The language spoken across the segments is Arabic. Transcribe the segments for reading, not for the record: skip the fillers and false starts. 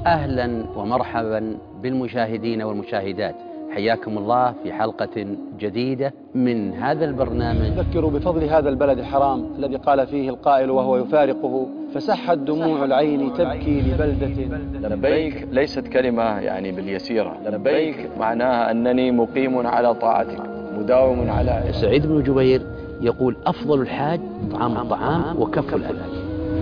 أهلا ومرحبا بالمشاهدين والمشاهدات، حياكم الله في حلقة جديدة من هذا البرنامج. ذكروا بفضل هذا البلد الحرام الذي قال فيه القائل وهو يفارقه: فسحت دموع العين تبكي لبلدة. لبيك ليست كلمة يعني باليسيرة، لبيك معناها أنني مقيم على طاعتك مداوم على. سعيد بن جبير يقول: أفضل الحاج طعام الطعام وكف الأذى.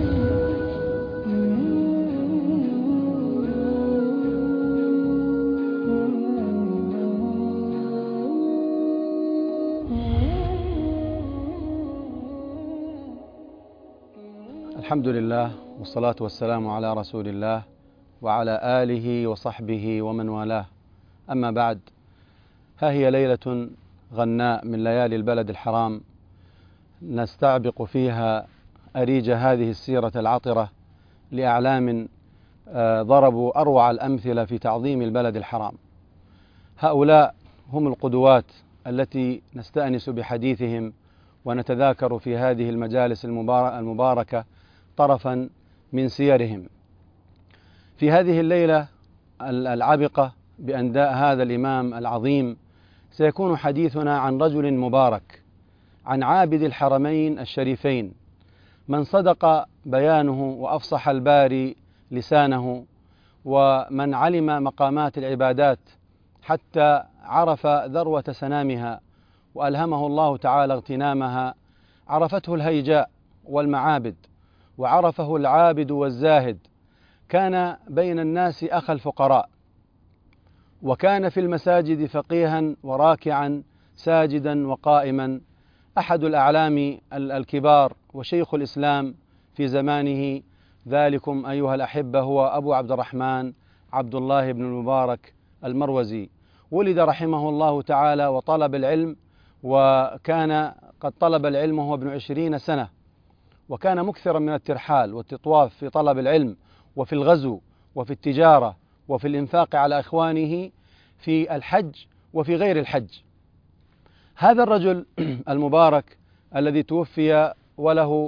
الحمد لله والصلاة والسلام على رسول الله وعلى آله وصحبه ومن والاه، أما بعد، ها هي ليلة غناء من ليالي البلد الحرام، نستعبق فيها أريج هذه السيرة العطرة لأعلام ضربوا أروع الأمثلة في تعظيم البلد الحرام. هؤلاء هم القدوات التي نستأنس بحديثهم ونتذاكر في هذه المجالس المباركة طرفا من سيرهم. في هذه الليلة العبقة بأنداء هذا الإمام العظيم سيكون حديثنا عن رجل مبارك، عن عابد الحرمين الشريفين، من صدق بيانه وأفصح الباري لسانه، ومن علم مقامات العبادات حتى عرف ذروة سنامها وألهمه الله تعالى اغتنامها. عرفته الهيجاء والمعابد، وعرفه العابد والزاهد. كان بين الناس أخا الفقراء، وكان في المساجد فقيها وراكعا ساجدا وقائما. أحد الأعلام الكبار وشيخ الإسلام في زمانه، ذلكم أيها الأحبة هو أبو عبد الرحمن عبد الله بن المبارك المروزي. ولد رحمه الله تعالى وطلب العلم، وكان قد طلب العلم وهو ابن 20 سنة، وكان مكثرا من الترحال والتطواف في طلب العلم وفي الغزو وفي التجارة وفي الإنفاق على إخوانه في الحج وفي غير الحج. هذا الرجل المبارك الذي توفي وله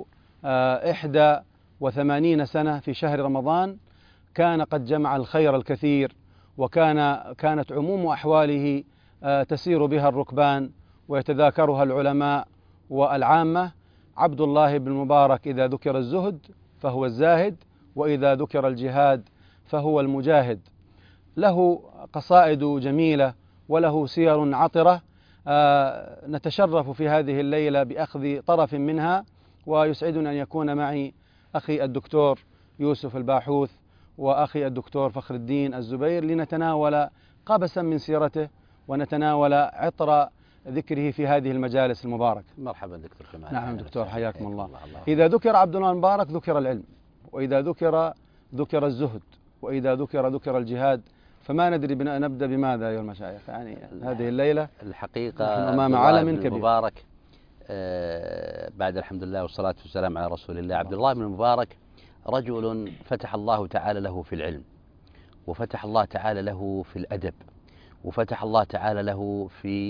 81 سنة في شهر رمضان، كان قد جمع الخير الكثير، وكانت عموم أحواله تسير بها الركبان ويتذاكرها العلماء والعامة. عبد الله بن المبارك إذا ذكر الزهد فهو الزاهد، وإذا ذكر الجهاد فهو المجاهد. له قصائد جميلة وله سير عطرة، نتشرف في هذه الليلة بأخذ طرف منها، ويسعدنا أن يكون معي أخي الدكتور يوسف الباحوث وأخي الدكتور فخر الدين الزبير لنتناول قبسا من سيرته ونتناول عطر ذكره في هذه المجالس المباركة. مرحبا دكتور كمال. نعم دكتور، حياكم الله. إذا ذكر عبد الله المبارك ذكر العلم، وإذا ذكر الزهد، وإذا ذكر الجهاد. فما ندري نبدأ بماذا أيها المشايخ؟ يعني هذه الليلة الحقيقة أمام عالم كبير. المبارك بعد الحمد لله والصلاة والسلام على رسول الله. عبد الله بن المبارك رجل فتح الله تعالى له في العلم، وفتح الله تعالى له في الأدب، وفتح الله تعالى له في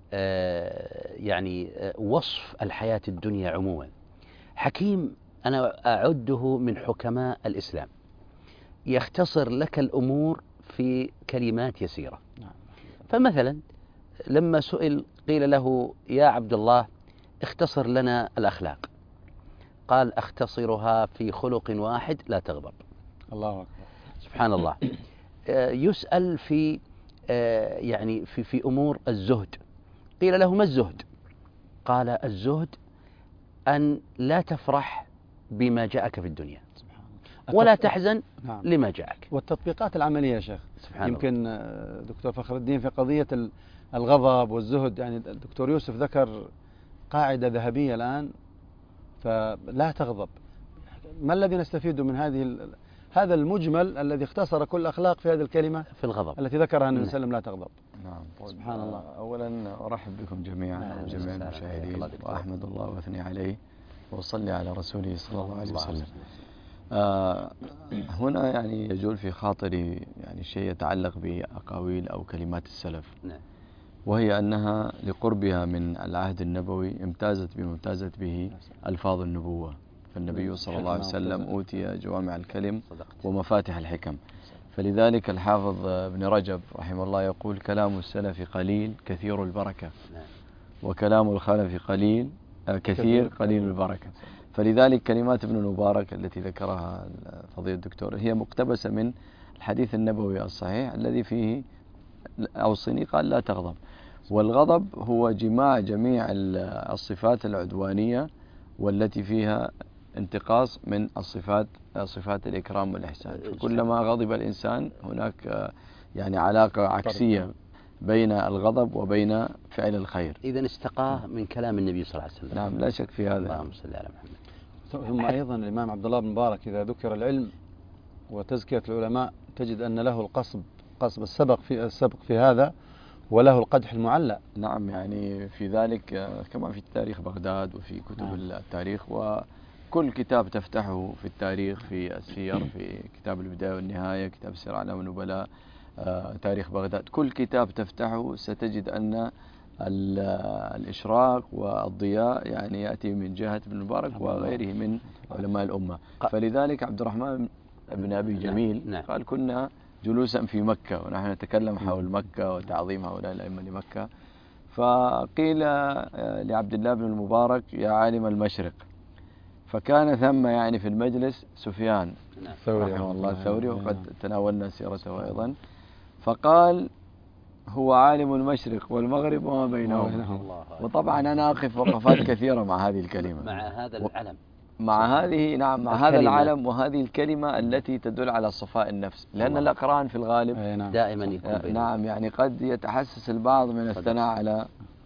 يعني وصف الحياة الدنيا عموما. حكيم، أنا أعده من حكماء الإسلام، يختصر لك الأمور في كلمات يسيرة. فمثلا لما سئل قيل له: يا عبد الله اختصر لنا الأخلاق، قال: أختصرها في خلق واحد: لا تغضب. الله أكبر، سبحان الله. يسأل في يعني في أمور الزهد، قيل له: ما الزهد؟ قال: الزهد أن لا تفرح بما جاءك في الدنيا ولا تحزن لما جاءك. والتطبيقات العملية يا شيخ، سبحان يمكن دكتور فخر الدين في قضية الغضب والزهد، يعني الدكتور يوسف ذكر قاعدة ذهبية الآن: فلا تغضب. ما الذي نستفيد من هذا المجمل الذي اختصر كل أخلاق في هذه الكلمة في الغضب التي ذكرها النبي صلى الله عليه وسلم: لا تغضب. نعم. سبحان الله. أولا أرحب بكم جميعا وجميع المشاهدين، وأحمد الله وأثني عليه وأصلي على رسوله صلى الله عليه وسلم. هنا يعني يجول في خاطري يعني شيء يتعلق بأقاويل أو كلمات السلف، وهي أنها لقربها من العهد النبوي امتازت به ألفاظ النبوة. فالنبي صلى الله عليه وسلم أوتي جوامع الكلم ومفاتح الحكم. فلذلك الحافظ ابن رجب رحمه الله يقول: كلام السلف قليل كثير البركة، وكلام الخلف قليل كثير قليل البركة. فلذلك كلمات ابن المبارك التي ذكرها فضيلة الدكتور هي مقتبسة من الحديث النبوي الصحيح الذي فيه أوصني قال: لا تغضب. والغضب هو جماع جميع الصفات العدوانية والتي فيها انتقاص من صفات الإكرام والإحسان. فكلما غضب الإنسان هناك يعني علاقة عكسية بين الغضب وبين فعل الخير. إذن استقاه من كلام النبي صلى الله عليه وسلم. نعم، لا شك في هذا. اللهم صل على محمد. ثم أيضا الإمام عبد الله بن مبارك إذا ذكر العلم وتزكية العلماء تجد أن له قصب السبق في هذا، وله القدح المعلى. نعم، يعني في ذلك كما في تاريخ بغداد وفي كتب التاريخ، وكل كتاب تفتحه في التاريخ، في السير، في كتاب البداية والنهاية، كتاب سير أعلام النبلاء، تاريخ بغداد، كل كتاب تفتحه ستجد أن الإشراق والضياء يعني يأتي من جهة ابن المبارك وغيره من علماء الأمة. فلذلك عبد الرحمن بن أبي جميل قال: كنا جلوسا في مكة ونحن نتكلم حول مكة وتعظيم هؤلاء الأئمة لمكة، فقيل لعبد الله بن المبارك: يا عالم المشرق. فكان ثم يعني في المجلس سفيان رحمه الله الثوري، وقد تناولنا سيرته أيضا، فقال: هو عالم المشرق والمغرب وما بينهما. وطبعا أنا أقف وقفات كثيرة مع هذه الكلمة، مع هذا العلم، مع هذه مع هذا العلم وهذه الكلمة التي تدل على صفاء النفس، لأن الأقران في الغالب دائما يكون نعم يعني قد يتحسس البعض من الثناء على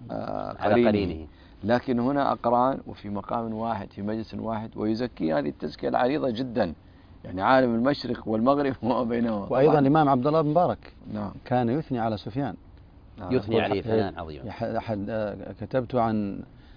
قرينه، لكن هنا أقران وفي مقام واحد في مجلس واحد، ويزكي هذه التزكية العريضة جدا، يعني عالم المشرق والمغرب وما بينهما. وأيضا الإمام عبد الله بن مبارك نعم كان يثني على سفيان، يثني عليه ثناء عظيما. كتبت عن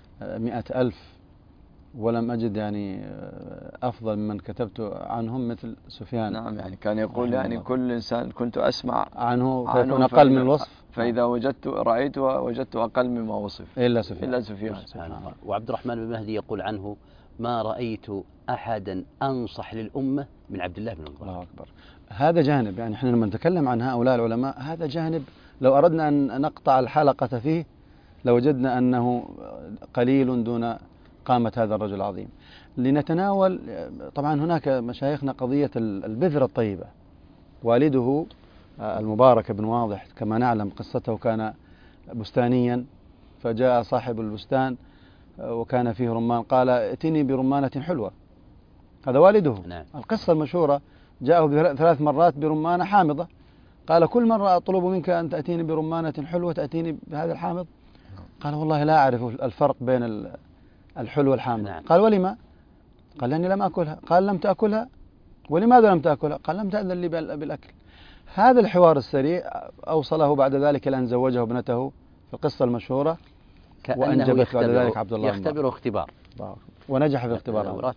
100,000 ولم أجد يعني أفضل ممن كتبت عنهم مثل سفيان. نعم، يعني كان يقول يعني كل إنسان كنت أسمع عنه فيكون أقل من الوصف، فإذا وجدت أقل مما وصف إلا سفيان. سبحان الله. وعبد الرحمن بن مهدي يقول عنه: ما رأيت أحدا أنصح للأمة من عبد الله بن مبارك. الله أكبر. هذا جانب، يعني احنا لما نتكلم عن هؤلاء العلماء هذا جانب لو أردنا أن نقطع الحلقة فيه لوجدنا أنه قليل دون قامة هذا الرجل العظيم. لنتناول طبعا هناك مشايخنا قضية البذرة الطيبة. والده المبارك بن واضح كما نعلم قصته كان بستانيا، فجاء صاحب البستان وكان فيه رمان، قال: ائتني برمانة حلوة. هذا والده. نعم. القصة المشهورة جاءه 3 مرات برمانة حامضة، قال: كل مرة أطلب منك أن تأتيني برمانة حلوة تأتيني بهذا الحامض؟ قال: والله لا أعرف الفرق بين الحلو والحامض. نعم. قال: ولما؟ قال: لأني لم أكلها. قال: لم تأكلها؟ ولماذا لم تأكلها؟ قال: لم تأذن لي بالأكل. هذا الحوار السريع أوصله بعد ذلك إلى أن زوجه ابنته في القصة المشهورة، وأنجبت بعد ذلك عبد الله. يختبره اختبار ونجح في الاختبار.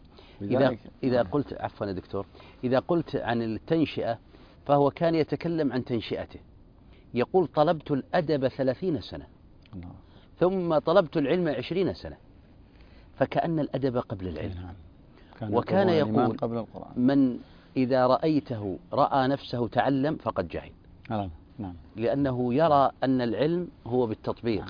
إذا قلت عفوا يا دكتور، إذا قلت عن التنشئة فهو كان يتكلم عن تنشئته، يقول: طلبت الأدب 30 سنة ثم طلبت العلم 20 سنة، فكأن الأدب قبل العلم. وكان يقول: قبل القرآن. من إذا رأيته رأى نفسه تعلم فقد جهل. نعم. لأنه يرى أن العلم هو بالتطبيق.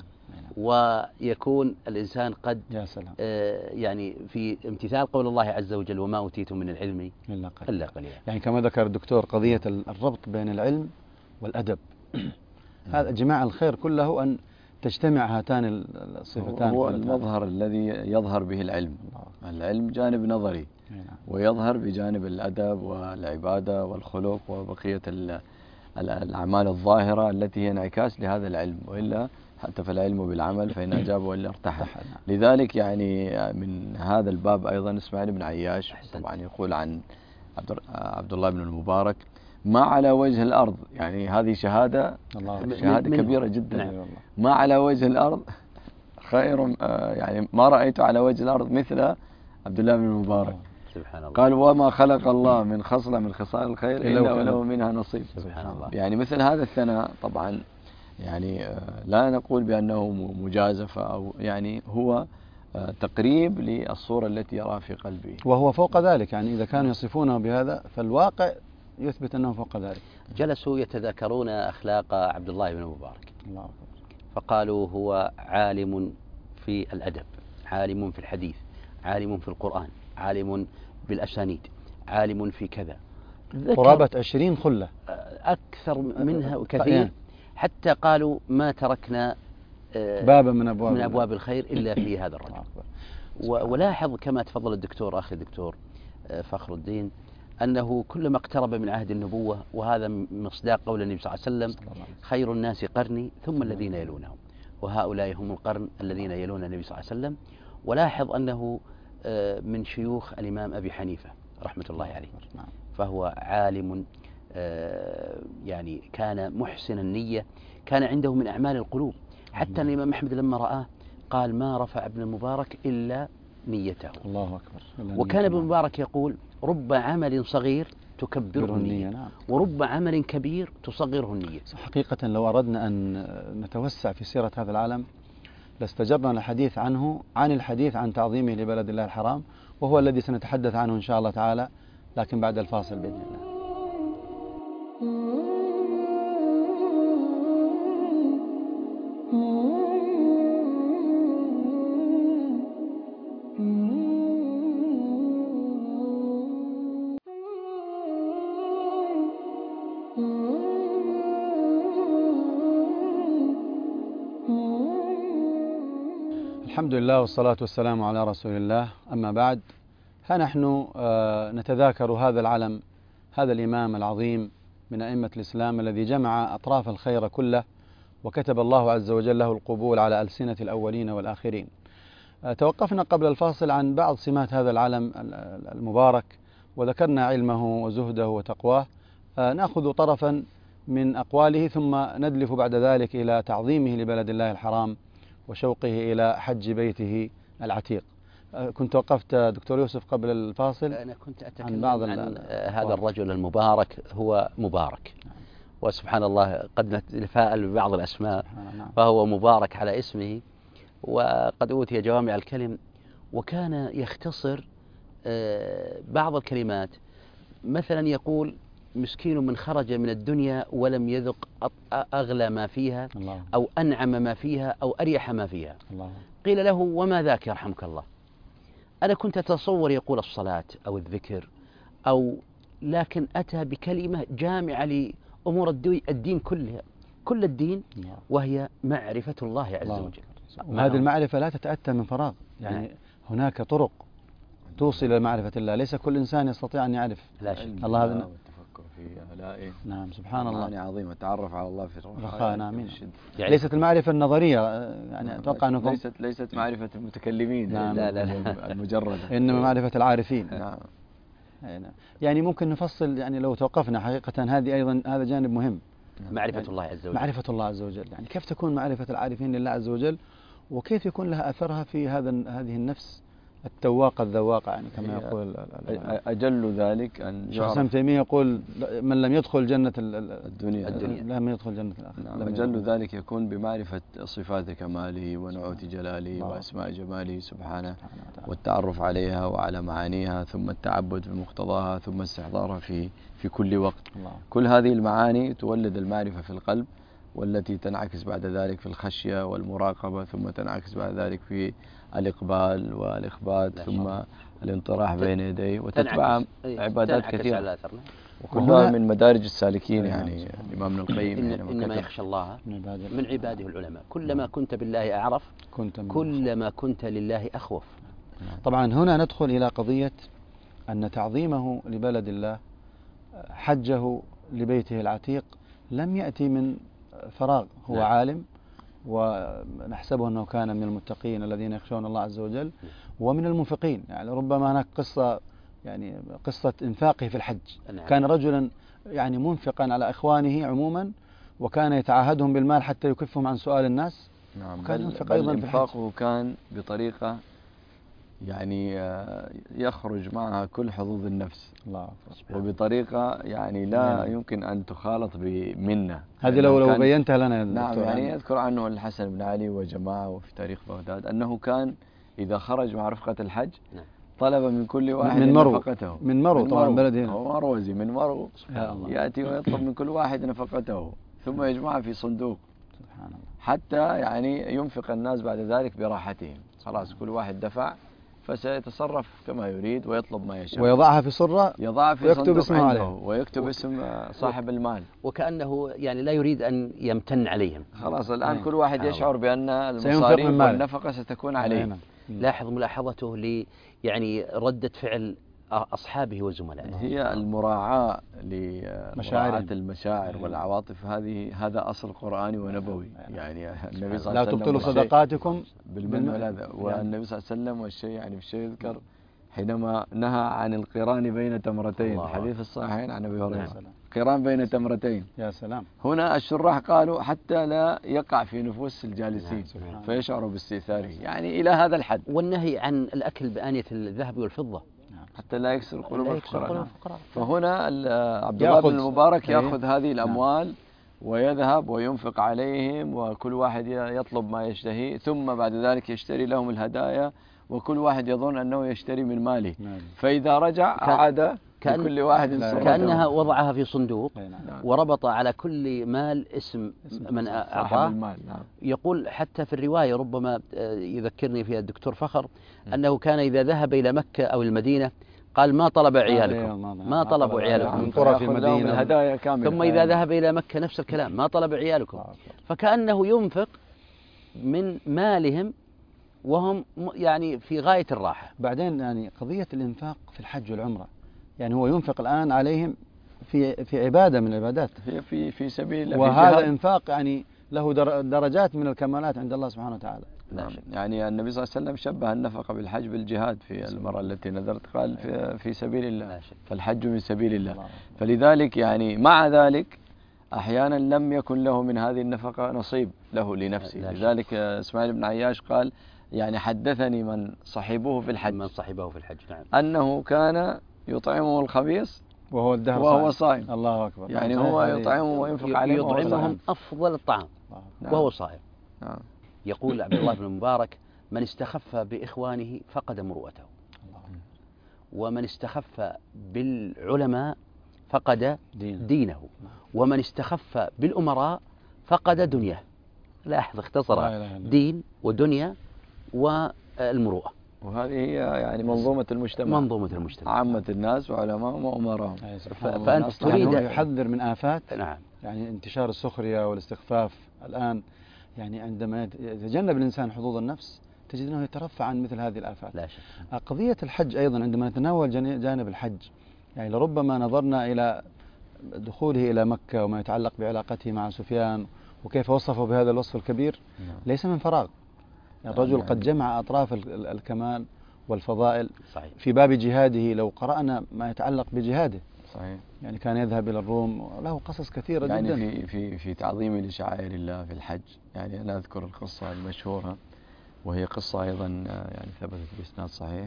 ويكون الإنسان قد يعني في امتثال قول الله عز وجل: وما أوتيتم من العلم إلا قليلا. يعني كما ذكر الدكتور قضية الربط بين العلم والأدب، هذا جماع الخير كله أن تجتمع هاتان الصفتان. هو المظهر الذي يظهر به العلم. العلم جانب نظري ويظهر بجانب الأدب والعبادة والخلق وبقية الأعمال الظاهرة التي هي انعكاس لهذا العلم، وإلا حتى فالعلم بالعمل فإن أجاب وإلا ارتحل. لذلك يعني من هذا الباب أيضا إسماعيل بن عياش طبعا يقول عن عبد الله بن المبارك: ما على وجه الأرض، يعني هذه شهادة كبيرة جدا، ما على وجه الأرض خير، يعني ما رأيت على وجه الأرض مثل عبد الله بن المبارك. سبحان الله. قال: وما خلق الله من خصلة من خصال الخير إلا وله منها نصيب. سبحان الله. يعني مثل هذا الثناء طبعا يعني لا نقول بأنه مجازفة، أو يعني هو تقريب للصورة التي يراها في قلبه. وهو فوق ذلك، يعني إذا كانوا يصفونه بهذا فالواقع يثبت أنه فوق ذلك. جلسوا يتذاكرون أخلاق عبد الله بن مبارك، الله أكبر. فقالوا هو عالم في الأدب، عالم في الحديث، عالم في القرآن، عالم بالأسانيد، عالم في كذا، قرابة 20 خلة أكثر منها كثير، حتى قالوا ما تركنا بابا من أبواب الخير إلا في هذا الرجل. ولاحظ كما تفضل الدكتور أخي الدكتور فخر الدين أنه كلما اقترب من عهد النبوة، وهذا مصداق قول النبي صلى الله عليه وسلم: خير الناس قرني ثم الذين يلونهم، وهؤلاء هم القرن الذين يلون النبي صلى الله عليه وسلم. ولاحظ أنه من شيوخ الإمام أبي حنيفة رحمة الله عليه، فهو عالم يعني كان محسن النية، كان عنده من أعمال القلوب. حتى الإمام أحمد لما رآه قال: ما رفع ابن المبارك إلا نيته. الله أكبر. وكان ابن المبارك يقول: رب عمل صغير تكبره النية، نعم. ورب عمل كبير تصغره النية. حقيقة لو أردنا أن نتوسع في سيرة هذا العالم لاستجرنا الحديث عنه عن الحديث عن تعظيمه لبلد الله الحرام، وهو الذي سنتحدث عنه إن شاء الله تعالى، لكن بعد الفاصل بإذن الله. الحمد لله والصلاة والسلام على رسول الله، أما بعد، ها نحن نتذاكر هذا العلم، هذا الإمام العظيم من أئمة الإسلام الذي جمع أطراف الخير كله، وكتب الله عز وجل له القبول على ألسنة الأولين والآخرين. توقفنا قبل الفاصل عن بعض سمات هذا العلم المبارك، وذكرنا علمه وزهده وتقواه. نأخذ طرفا من أقواله، ثم ندلف بعد ذلك إلى تعظيمه لبلد الله الحرام وشوقه إلى حج بيته العتيق. كنت وقفت دكتور يوسف قبل الفاصل. أنا كنت أتكلم عن هذا الرجل المبارك، هو مبارك، وسبحان الله قد نتفاءل ببعض الأسماء، فهو مبارك على اسمه، وقد أوتي جوامع الكلم، وكان يختصر بعض الكلمات. مثلا يقول: مسكين من خرج من الدنيا ولم يذق أغلى ما فيها، أو أنعم ما فيها، أو أريح ما فيها. قيل له: وما ذاك يرحمك الله؟ أنا كنت أتصور يقول الصلاة أو الذكر، لكن أتى بكلمة جامعة لأمور الدين كلها، كل الدين، وهي معرفة الله عز وجل. وهذه المعرفة لا تتأتى من فراغ، يعني هناك طرق توصل إلى معرفة الله، ليس كل إنسان يستطيع أن يعرف. لا شك. الله هذا والتفكر في آلائه. نعم، سبحان الله. معاني عظيمة. التعرف على الله في الرخاء. نعم. يعني ليست المعرفة النظرية، يعني أتوقع أنكم ليست معرفة المتكلمين. نعم. لا المجردة، إنما معرفة العارفين. نعم. يعني ممكن نفصل، يعني لو توقفنا حقيقة هذه أيضا هذا جانب مهم، معرفة الله عز وجل. معرفة الله عز وجل، يعني كيف تكون معرفة العارفين لله عز وجل، وكيف يكون لها أثرها في هذه النفس التواقة الذواقة، يعني كما يقول أجل ذلك أن الشيخ ابن تيمية يقول: من لم يدخل جنة الدنيا لم يدخل جنة الآخرة. نعم. أجل ذلك يكون بمعرفة صفات كماله ونعوت جلاله وأسماء جماله سبحانه، والتعرف عليها وعلى معانيها، ثم التعبد بمقتضاها، ثم استحضارها في كل وقت. كل هذه المعاني تولد المعرفة في القلب، والتي تنعكس بعد ذلك في الخشية والمراقبة، ثم تنعكس بعد ذلك في الإقبال والإخبات، ثم الانطراح بين يديه، وتتبع عبادات كثيرة، وكلها من مدارج السالكين. يعني الإمام ابن القيم إنما يخشى الله من عباده العلماء. كلما كنت بالله أعرف، كلما كنت لله أخوف. طبعا هنا ندخل إلى قضية أن تعظيمه لبلد الله، حجه لبيته العتيق، لم يأتي من فراغ. هو عالم، ونحسبه أنه كان من المتقين الذين يخشون الله عز وجل، ومن المنفقين. يعني ربما هناك قصة إنفاقه في الحج. كان رجلا يعني منفقا على إخوانه عموما، وكان يتعاهدهم بالمال حتى يكفهم عن سؤال الناس. نعم. وكان ينفق أيضا في إنفاقه كان بطريقة يعني يخرج معها كل حظوظ النفس، وبطريقة يعني لا يمكن أن تخالط بمنة. هذه لو بينتها لنا يا دكتور. نعم. يعني يذكر عنه الحسن بن علي وجماعة وفي تاريخ بغداد أنه كان إذا خرج مع رفقة الحج طلب من كل واحد من مرو نفقته. من مرو طبعا بلد هنا، هو مروزي من مرو، يأتي ويطلب من كل واحد نفقته ثم يجمعها في صندوق، سبحان الله، حتى يعني ينفق الناس بعد ذلك براحتهم. خلاص كل واحد دفع فسيتصرف كما يريد ويطلب ما يشاء، ويضعها في صرة، يضعها في ويكتب صندوق اسمه عنده عليه، ويكتب اسم صاحب المال. وكأنه يعني لا يريد أن يمتن عليهم. خلاص الآن كل واحد يشعر بأن سينفق المصاريف من ماله والنفقة ستكون عليه. لاحظ ملاحظته يعني ردة فعل أصحابه وزملائه، هي المراعاة لمراعاة المشاعر والعواطف، هذا أصل قرآني ونبوي. يعني النبي صلى الله عليه لا وسلم تبطلوا صدقاتكم بالمن والأذى. والنبي صلى الله عليه وسلم والشيء يعني في الشيء يذكر حينما نهى عن القران بين تمرتين، الحديث الصحيحين عن أبي هريرة، قران بين تمرتين. يا سلام. هنا الشراح قالوا حتى لا يقع في نفوس الجالسين فيشعروا باستئثاره، يعني إلى هذا الحد. والنهي عن الأكل بآنية الذهب والفضة حتى لا يكسر قلوب الفقراء. فهنا عبد الله بن المبارك يأخذ هذه الأموال ويذهب وينفق عليهم، وكل واحد يطلب ما يشتهي، ثم بعد ذلك يشتري لهم الهدايا، وكل واحد يظن أنه يشتري من ماله، فإذا رجع عاد لكل واحد كأنها وضعها في صندوق وربط على كل مال اسم من أعطاه. يقول حتى في الرواية ربما يذكرني فيها الدكتور فخر أنه كان إذا ذهب إلى مكة أو المدينة قال ما طلب عيالكم، ما طلبوا عيالكم من قرى في المدينة الهدايا كاملة. ثم إذا ذهب إلى مكة نفس الكلام، ما طلب عيالكم. فكأنه ينفق من مالهم وهم يعني في غاية الراحة. بعدين يعني قضية الإنفاق في الحج والعمرة، يعني هو ينفق الآن عليهم في عبادة من العبادات، في سبيل الله، وهذا إنفاق يعني له درجات من الكمالات عند الله سبحانه وتعالى. يعني النبي صلى الله عليه وسلم شبه النفقة بالحج بالجهاد. في المرة التي نذرت قال في سبيل الله، فالحج من سبيل الله. فلذلك يعني مع ذلك أحيانا لم يكن له من هذه النفقة نصيب له لنفسه. لذلك إسماعيل بن عياش قال يعني حدثني من صحبه في الحج، نعم، أنه كان يطعمه الخبيث وهو صائم. الله أكبر. يعني هو يطعمهم وينفق عليهم، يطعمهم أفضل الطعام وهو صائم. يقول عبد الله بن المبارك من استخف بإخوانه فقد مروءته، ومن استخف بالعلماء فقد دينه، ومن استخف بالأمراء فقد دنياه. لاحظ اختصرها، دين ودنيا والمروءة. وهذه هي يعني منظومة المجتمع، عامة الناس وعلماءهم وأمراهم. فأنت تريد يحذر من آفات. نعم. يعني انتشار السخرية والاستخفاف الآن، يعني عندما يتجنب الإنسان حظوظ النفس تجد أنه يترفع عن مثل هذه الآفات. لا شك. قضية الحج أيضا، عندما نتناول جانب الحج، يعني لربما نظرنا إلى دخوله إلى مكة وما يتعلق بعلاقته مع سفيان وكيف وصفه بهذا الوصف الكبير، ليس من فراغ. يعني الرجل قد جمع أطراف الكمال والفضائل. صحيح. في باب جهاده لو قرأنا ما يتعلق بجهاده، صحيح، يعني كان يذهب إلى الروم، له قصص كثيرة يعني جدا. في تعظيم لشعائر الله في الحج. يعني أنا أذكر القصة المشهورة، وهي قصة أيضا يعني ثبتت بإسناد صحيح،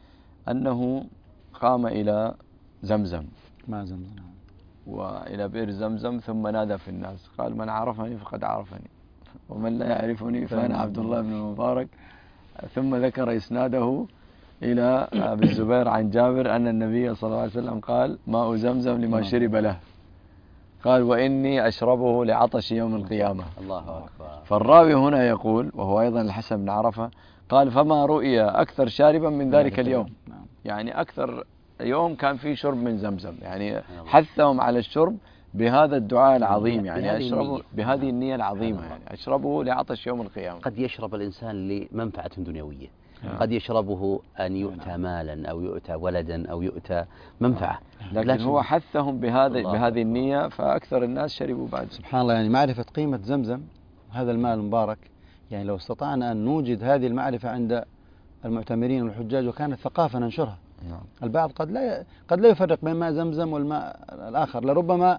أنه قام إلى زمزم، ما زمزم، وإلى بئر زمزم، ثم نادى في الناس قال من عرفني فقد عرفني، ومن لا يعرفني فأنا عبد الله بن المبارك. ثم ذكر إسناده إلى أبي الزبير عن جابر أن النبي صلى الله عليه وسلم قال ماء زمزم لما شرب له، قال وإني أشربه لعطش يوم القيامة. الله أكبر. فالراوي هنا يقول، وهو أيضا الحسن بن عرفة، قال فما رؤي أكثر شاربا من ذلك اليوم. يعني أكثر يوم كان فيه شرب من زمزم، يعني حثهم على الشرب بهذا الدعاء العظيم، يعني أشربوا بهذه النية العظيمة، يعني أشربه لعطش يوم القيامة. قد يشرب الإنسان لمنفعة دنيوية، قد يشربه أن يؤتى مالا أو يؤتى ولدا أو يؤتى منفعة، لكن هو حثهم بهذه النية، فأكثر الناس شربوا بعد. سبحان الله. يعني معرفة قيمة زمزم، هذا الماء المبارك، يعني لو استطعنا أن نوجد هذه المعرفة عند المعتمرين والحجاج وكانت ثقافة ننشرها. البعض قد لا يفرق بين ماء زمزم والماء الآخر، لربما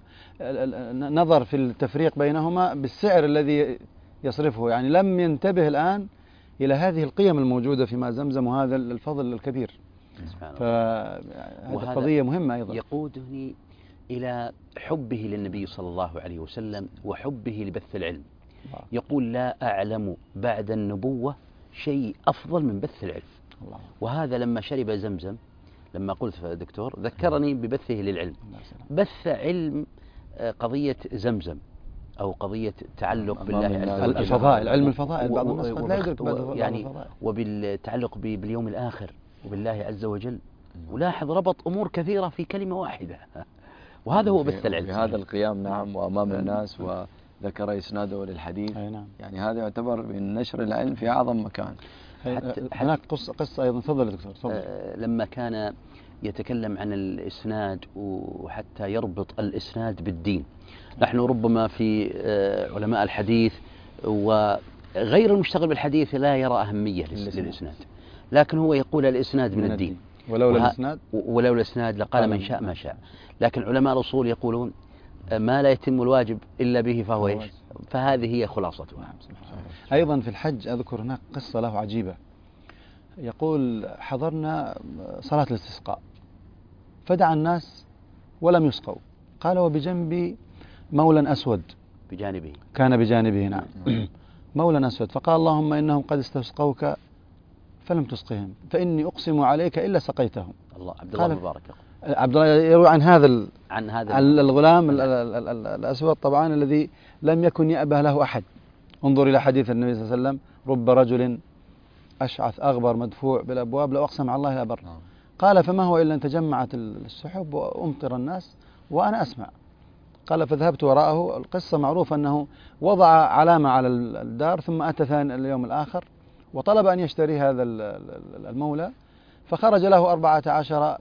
نظر في التفريق بينهما بالسعر الذي يصرفه، يعني لم ينتبه الآن إلى هذه القيم الموجودة في ماء زمزم وهذا الفضل الكبير. فهذه قضية مهمة أيضا. يقودني إلى حبه للنبي صلى الله عليه وسلم وحبه لبث العلم. يقول لا أعلم بعد النبوة شيء أفضل من بث العلم. وهذا لما شرب زمزم، لما قلت دكتور ذكرني ببثه للعلم، بث علم قضية زمزم أو قضية التعلق بالله عز وجل، الفضائل، علم الفضائل، بعض الناس قد لا يدرك يعني وبالتعلق باليوم الآخر وبالله عز وجل، ولاحظ ربط أمور كثيرة في كلمة واحدة، وهذا هو بث العلم. بهذا القيام نعم وأمام الناس، وذكر إسناده للحديث. يعني هذا يعتبر من نشر العلم في أعظم مكان. هناك قصة أيضا، تفضل دكتور تفضل. لما كان يتكلم عن الإسناد وحتى يربط الإسناد بالدين، نحن ربما في علماء الحديث وغير المشتغل بالحديث لا يرى أهمية للإسناد، لكن هو يقول الإسناد من الدين، ولولا الإسناد لقال من شاء ما شاء. لكن علماء الأصول يقولون ما لا يتم الواجب إلا به فهو إيش؟ فهذه هي خلاصتها. أيضا في الحج أذكر هناك قصة له عجيبة، يقول حضرنا صلاة الاستسقاء فدعا الناس ولم يسقوا، قال وبجنبي مولا أسود، بجانبه كان بجانبه نعم مولا أسود، فقال اللهم إنهم قد استسقوك فلم تسقهم فإني أقسم عليك إلا سقيتهم. الله. عبد الله المبارك عبد الله يروي عن هذا عن الغلام الأسود طبعا الذي لم يكن يأبه له أحد. انظر إلى حديث النبي صلى الله عليه وسلم: رب رجل أشعث أغبر مدفوع بالأبواب لو أقسم على الله لا بر. قال فما هو إلا أن تجمعت السحب وأمطر الناس وأنا أسمع. قال فذهبت وراءه. القصة معروفة أنه وضع علامة على الدار، ثم أتى ثاني اليوم الآخر وطلب أن يشتري هذا المولى، فخرج له 14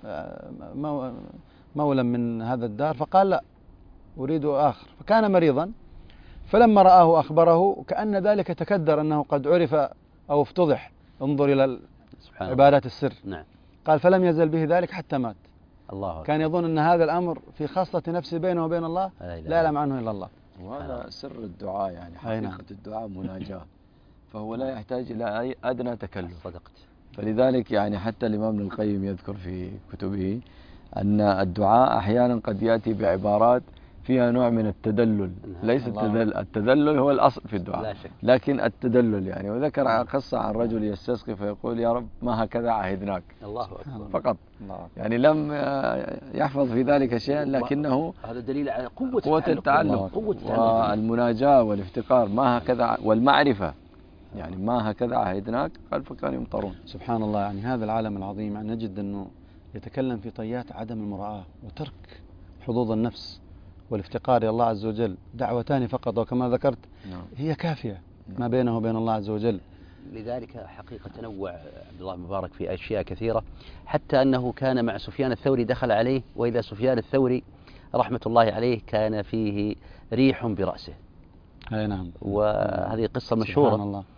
مولا من هذا الدار، فقال لا أريد آخر، فكان مريضا، فلما رآه أخبره كأن ذلك تكدر أنه قد عرف أو افتضح. انظر إلى عبادات السر. نعم. قال فلم يزل به ذلك حتى مات. الله. كان يظن أن هذا الأمر في خاصة نفسه بينه وبين الله، لا يعلم عنه إلا الله. وهذا سر الدعاء، يعني حقيقة الدعاء مناجاة، فهو لا يحتاج إلى أي أدنى تكلف. صدقت. فلذلك يعني حتى الإمام ابن القيم يذكر في كتبه أن الدعاء أحيانا قد يأتي بعبارات فيها نوع من التدلل، ليس التدلل هو الأصل في الدعاء، لا شك. لكن التدلل يعني. وذكر قصة عن رجل يستسقي فيقول يا رب ما هكذا عهدناك. الله أكبر. فقط. يعني لم يحفظ في ذلك شيئا، لكنه هذا دليل على قوة التعلم والمناجاة والافتقار. ما هكذا والمعرفة، يعني ما هكذا عهدناك، قال فكانوا يمطرون. سبحان الله. يعني هذا العالم العظيم يعني نجد أنه يتكلم في طيات عدم المراءة وترك حظوظ النفس والافتقار إلى الله عز وجل. دعوتان فقط وكما ذكرت هي كافية ما بينه وبين الله عز وجل. لذلك حقيقة تنوع عبد الله المبارك في أشياء كثيرة، حتى أنه كان مع سفيان الثوري دخل عليه، وإذا سفيان الثوري رحمة الله عليه كان فيه ريح برأسه. أي نعم. وهذه قصة مشهورة. سبحان الله.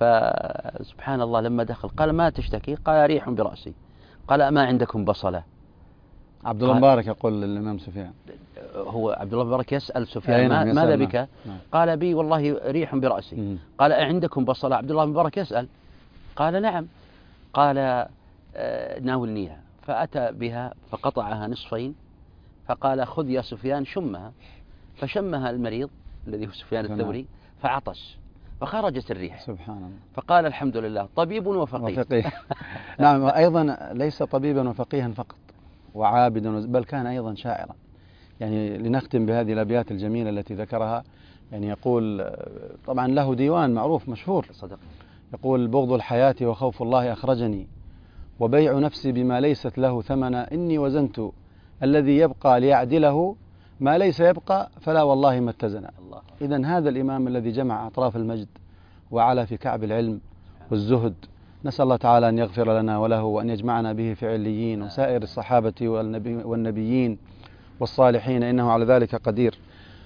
فسبحان الله لما دخل قال ما تشتكي؟ قال ريح برأسي. قال أما عندكم بصلة؟ عبد الله المبارك يقول للإمام سفيان، هو عبد الله المبارك يسأل سفيان ماذا بك؟ قال بي والله ريح برأسي. قال أعندكم بصلة؟ عبد الله المبارك يسأل. قال نعم. قال ناولنيها. فأتى بها فقطعها نصفين، فقال خذ يا سفيان شمها. فشمها المريض الذي هو سفيان الثوري فعطش فخرجت الريح. سبحان الله. فقال الحمد لله طبيب وفقيه. نعم. أيضا ليس طبيبا وفقيها فقط وعابدا، بل كان أيضا شاعرا. يعني لنختم بهذه الأبيات الجميلة التي ذكرها. يعني يقول طبعا له ديوان معروف مشهور، صدق. يقول بغض الحياة وخوف الله أخرجني، وبيع نفسي بما ليست له ثمنا، إني وزنت الذي يبقى ليعدله، ما ليس يبقى فلا والله ما اتزن. إذن هذا الإمام الذي جمع أطراف المجد وعلى في كعب العلم والزهد، نسأل الله تعالى أن يغفر لنا وله، وأن يجمعنا به في عليين وسائر الصحابة والنبيين والصالحين، إنه على ذلك قدير.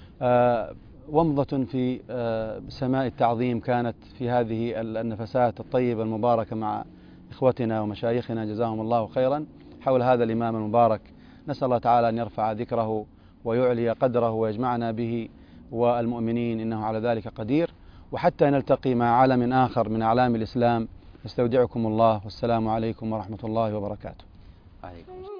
ومضة في سماء التعظيم كانت في هذه النفسات الطيبة المباركة مع إخوتنا ومشايخنا جزاهم الله خيرا حول هذا الإمام المبارك. نسأل الله تعالى أن يرفع ذكره ويعلي قدره ويجمعنا به والمؤمنين، إنه على ذلك قدير. وحتى نلتقي مع علم آخر من أعلام الإسلام، استودعكم الله، والسلام عليكم ورحمة الله وبركاته.